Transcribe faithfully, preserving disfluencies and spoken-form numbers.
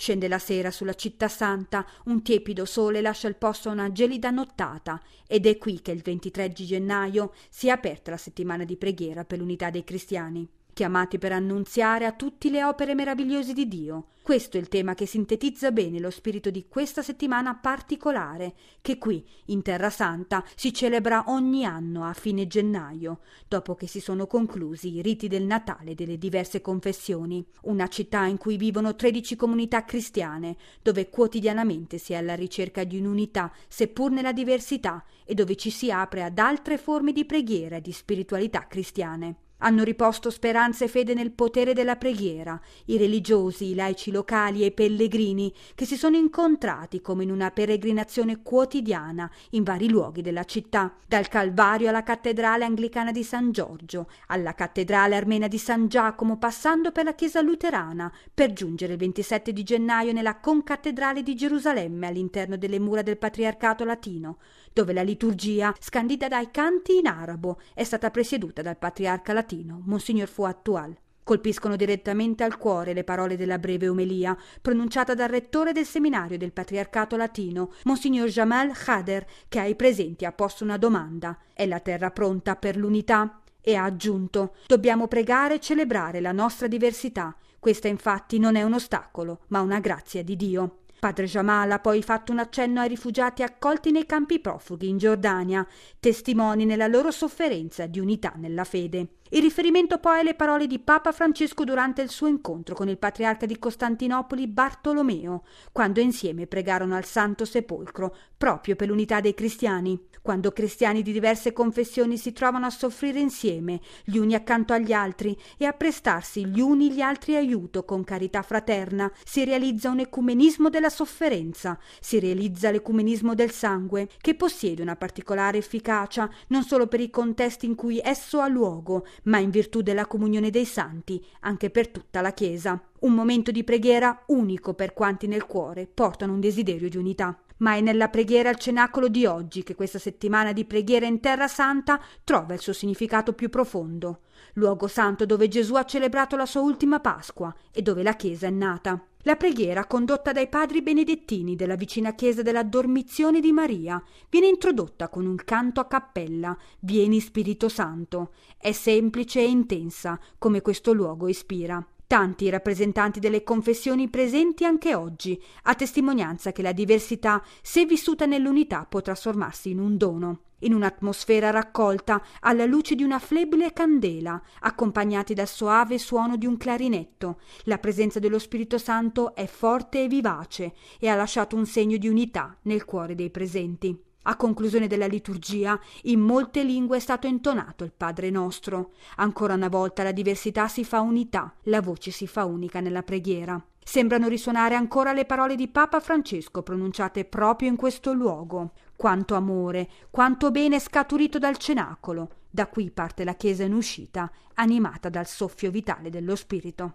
Scende la sera sulla città santa, un tiepido sole lascia il posto a una gelida nottata ed è qui che il ventitré di gennaio si è aperta la settimana di preghiera per l'unità dei cristiani, chiamati per annunziare a tutti le opere meravigliose di Dio. Questo è il tema che sintetizza bene lo spirito di questa settimana particolare, che qui, in Terra Santa, si celebra ogni anno a fine gennaio, dopo che si sono conclusi i riti del Natale delle diverse confessioni. Una città in cui vivono tredici comunità cristiane, dove quotidianamente si è alla ricerca di un'unità, seppur nella diversità, e dove ci si apre ad altre forme di preghiera e di spiritualità cristiane. Hanno riposto speranza e fede nel potere della preghiera, i religiosi, i laici locali e i pellegrini che si sono incontrati come in una peregrinazione quotidiana in vari luoghi della città, dal Calvario alla cattedrale anglicana di San Giorgio, alla cattedrale armena di San Giacomo, passando per la chiesa luterana, per giungere il ventisette di gennaio nella concattedrale di Gerusalemme all'interno delle mura del Patriarcato Latino, dove la liturgia, scandita dai canti in arabo, è stata presieduta dal patriarca latino, Monsignor Fouad Toual. Colpiscono direttamente al cuore le parole della breve omelia, pronunciata dal rettore del seminario del Patriarcato Latino, Monsignor Jamal Khader, che ai presenti ha posto una domanda: è la terra pronta per l'unità? E ha aggiunto: dobbiamo pregare e celebrare la nostra diversità. Questa infatti non è un ostacolo, ma una grazia di Dio. Padre Jamal ha poi fatto un accenno ai rifugiati accolti nei campi profughi in Giordania, testimoni nella loro sofferenza di unità nella fede. Il riferimento poi alle parole di Papa Francesco durante il suo incontro con il patriarca di Costantinopoli Bartolomeo, quando insieme pregarono al Santo Sepolcro, proprio per l'unità dei cristiani. Quando cristiani di diverse confessioni si trovano a soffrire insieme, gli uni accanto agli altri, e a prestarsi gli uni gli altri aiuto con carità fraterna, si realizza un ecumenismo della sofferenza, si realizza l'ecumenismo del sangue, che possiede una particolare efficacia non solo per i contesti in cui esso ha luogo, ma in virtù della comunione dei santi, anche per tutta la Chiesa. Un momento di preghiera unico per quanti nel cuore portano un desiderio di unità. Ma è nella preghiera al cenacolo di oggi che questa settimana di preghiera in Terra Santa trova il suo significato più profondo. Luogo santo dove Gesù ha celebrato la sua ultima Pasqua e dove la Chiesa è nata. La preghiera, condotta dai padri benedettini della vicina chiesa della Dormizione di Maria, viene introdotta con un canto a cappella, Vieni Spirito Santo. È semplice e intensa, come questo luogo ispira. Tanti i rappresentanti delle confessioni presenti anche oggi, a testimonianza che la diversità, se vissuta nell'unità, può trasformarsi in un dono. In un'atmosfera raccolta alla luce di una flebile candela, accompagnati dal soave suono di un clarinetto, la presenza dello Spirito Santo è forte e vivace e ha lasciato un segno di unità nel cuore dei presenti. A conclusione della liturgia, in molte lingue è stato intonato il Padre Nostro. Ancora una volta la diversità si fa unità, la voce si fa unica nella preghiera. Sembrano risuonare ancora le parole di Papa Francesco pronunciate proprio in questo luogo. Quanto amore, quanto bene scaturito dal cenacolo. Da qui parte la Chiesa in uscita, animata dal soffio vitale dello Spirito.